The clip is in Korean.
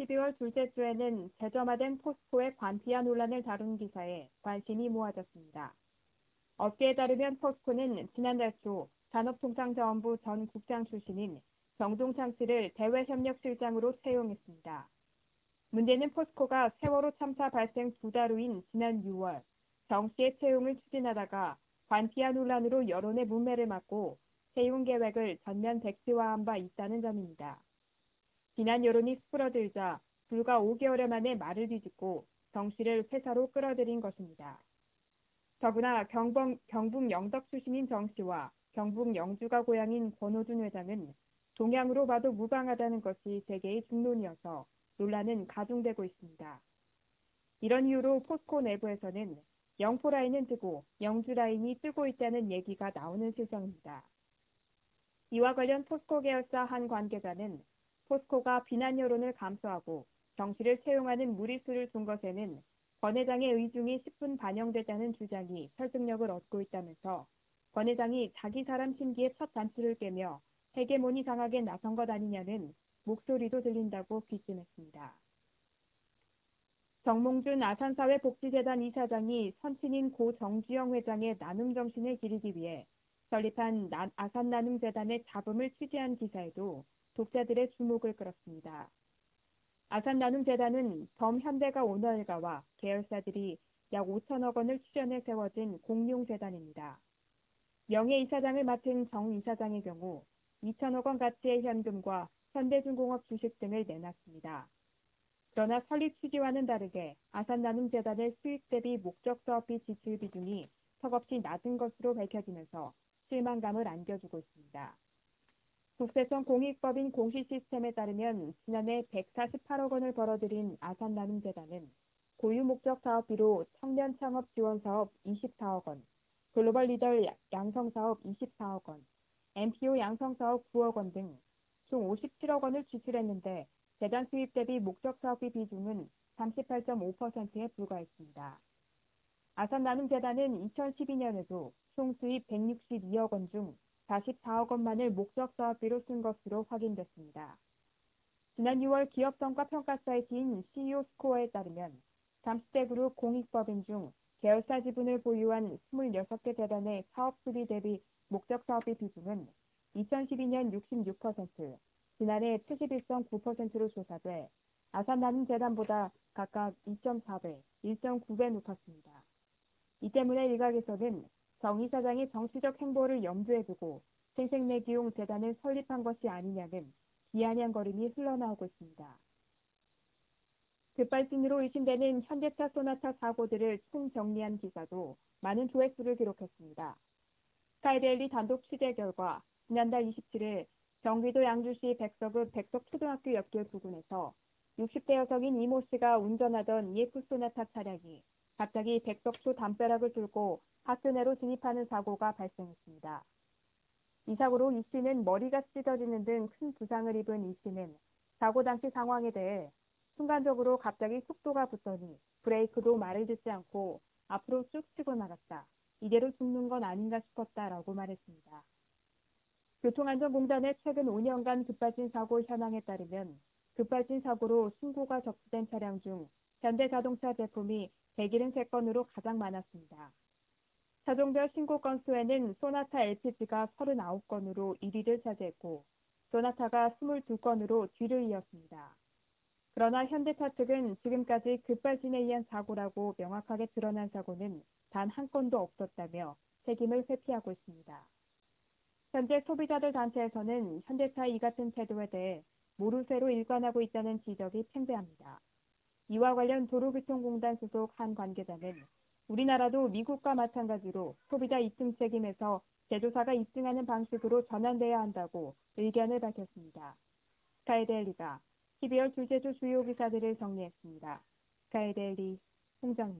12월 둘째 주에는 재점화된 포스코의 관피아 논란을 다룬 기사에 관심이 모아졌습니다. 업계에 따르면 포스코는 지난달 초 산업통상자원부 전 국장 출신인 정동창 씨를 대외협력실장으로 채용했습니다. 문제는 포스코가 세월호 참사 발생 2달 후인 지난 6월 정 씨의 채용을 추진하다가 관피아 논란으로 여론의 문매를 맞고 채용 계획을 전면 백지화한 바 있다는 점입니다. 비난 여론이 수그러들자 불과 5개월 만에 말을 뒤집고 정 씨를 회사로 끌어들인 것입니다. 더구나 경북 영덕 출신인 정 씨와 경북 영주가 고향인 권호준 회장은 동양으로 봐도 무방하다는 것이 세계의 중론이어서 논란은 가중되고 있습니다. 이런 이유로 포스코 내부에서는 영포 라인은 뜨고 영주 라인이 뜨고 있다는 얘기가 나오는 실정입니다. 이와 관련 포스코 계열사 한 관계자는 포스코가 비난 여론을 감수하고 정 씨를 채용하는 무리수를 둔 것에는 권 회장의 의중이 10분 반영됐다는 주장이 설득력을 얻고 있다면서 권 회장이 자기 사람 심기의 첫 단추를 깨며 헤게모니 장악에 나선 것 아니냐는 목소리도 들린다고 귀띔했습니다. 정몽준 아산사회복지재단 이사장이 선친인 고 정주영 회장의 나눔 정신을 기리기 위해 설립한 아산나눔재단의 잡음을 취재한 기사에도 독자들의 주목을 끌었습니다. 아산나눔재단은 범현대가 오너 일가와 계열사들이 약 5천억 원을 출연해 세워진 공룡재단입니다. 명예이사장을 맡은 정 이사장의 경우 2천억 원 가치의 현금과 현대중공업 주식 등을 내놨습니다. 그러나 설립 취지와는 다르게 아산나눔재단의 수익 대비 목적사업비 지출 비중이 턱없이 낮은 것으로 밝혀지면서 실망감을 안겨주고 있습니다. 국세청 공익법인 공시시스템에 따르면 지난해 148억 원을 벌어들인 아산나눔재단은 고유 목적 사업비로 청년 창업 지원 사업 24억 원, 글로벌 리더 양성 사업 24억 원, MPO 양성 사업 9억 원 등 총 57억 원을 지출했는데 재단 수입 대비 목적 사업비 비중은 38.5%에 불과했습니다. 아산나눔재단은 2012년에도 총 수입 162억 원 중 44억 원만을 목적 사업비로 쓴 것으로 확인됐습니다. 지난 6월 기업성과 평가 사이트인 CEO 스코어에 따르면 30대 그룹 공익법인 중 계열사 지분을 보유한 26개 재단의 사업 수비 대비 목적 사업비 비중은 2012년 66%, 지난해 71.9%로 조사돼 아산나눔재단보다 각각 2.4배, 1.9배 높았습니다. 이 때문에 일각에서는 정 이사장의 정치적 행보를 염두에 두고 생색내기용 재단을 설립한 것이 아니냐는 비아냥거림이 흘러나오고 있습니다. 급발진으로 의심되는 현대차 소나타 사고들을 총정리한 기사도 많은 조회수를 기록했습니다. 스카이데일리 단독 취재 결과 지난달 27일 경기도 양주시 백석읍 백석초등학교 옆길 부근에서 60대 여성인 이모 씨가 운전하던 EF 소나타 차량이 갑자기 백석초 담벼락을 뚫고 학교 내로 진입하는 사고가 발생했습니다. 이 사고로 이 씨는 머리가 찢어지는 등 큰 부상을 입은 이 씨는 사고 당시 상황에 대해 순간적으로 갑자기 속도가 붙더니 브레이크도 말을 듣지 않고 앞으로 쭉 치고 나갔다. 이대로 죽는 건 아닌가 싶었다라고 말했습니다. 교통안전공단의 최근 5년간 급발진 사고 현황에 따르면 급발진 사고로 신고가 접수된 차량 중 현대자동차 제품이 173건으로 가장 많았습니다. 차종별 신고 건수에는 소나타 LPG가 39건으로 1위를 차지했고 소나타가 22건으로 뒤를 이었습니다. 그러나 현대차 측은 지금까지 급발진에 의한 사고라고 명확하게 드러난 사고는 단 한 건도 없었다며 책임을 회피하고 있습니다. 현재 소비자들 단체에서는 현대차의 이 같은 태도에 대해 모르쇠로 일관하고 있다는 지적이 팽배합니다. 이와 관련 도로교통공단 소속 한 관계자는 우리나라도 미국과 마찬가지로 소비자 입증 책임에서 제조사가 입증하는 방식으로 전환돼야 한다고 의견을 밝혔습니다. 스카이데일리가 12월 둘째 주 주요 기사들을 정리했습니다. 스카이데일리 홍정입니다.